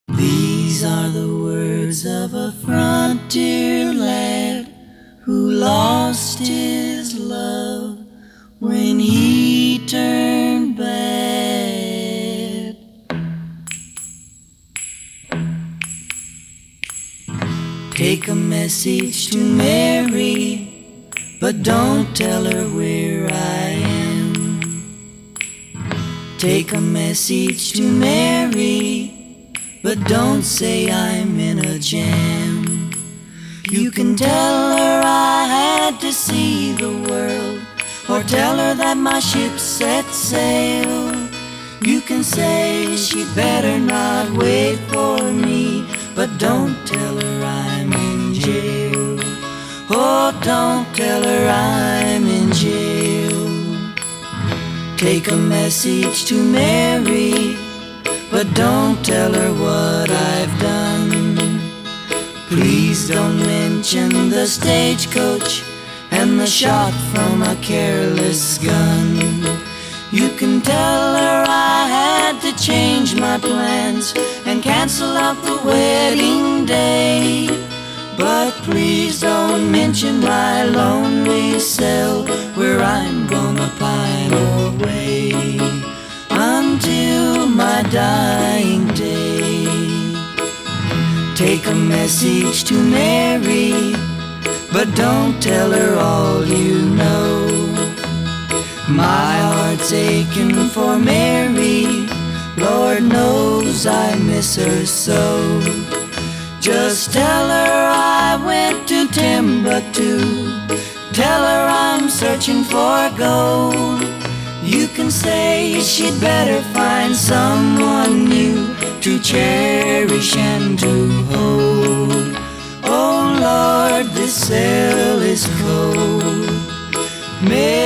These are the words of a frontier lad who lost his love when he turned bad. Take a message to Mary, but don't tell her where I am. Take a message to Mary, but don't say I'm in a jam. You can tell her I had to see the world, or tell her that my ship set sail. You can say she'd better not wait for me, but don't tell her I'm in jail. Oh, don't tell her I'm in jail. Take a message to Mary, but don't tell her what I've done. Please don't mention the stagecoach and the shot from a careless gun. You can tell her I had to change my plans and cancel out the wedding day. But please don't mention my lonely cell where I'm gonna pine away until my dying day. Take a message to Mary, but don't tell her all you know. My heart's aching for Mary, Lord knows I miss her so. Just tell her I went to Timbuktu, tell her I'm searching for gold. You can say she'd better find someone new to cherish and to hold. Oh Lord, this cell is cold.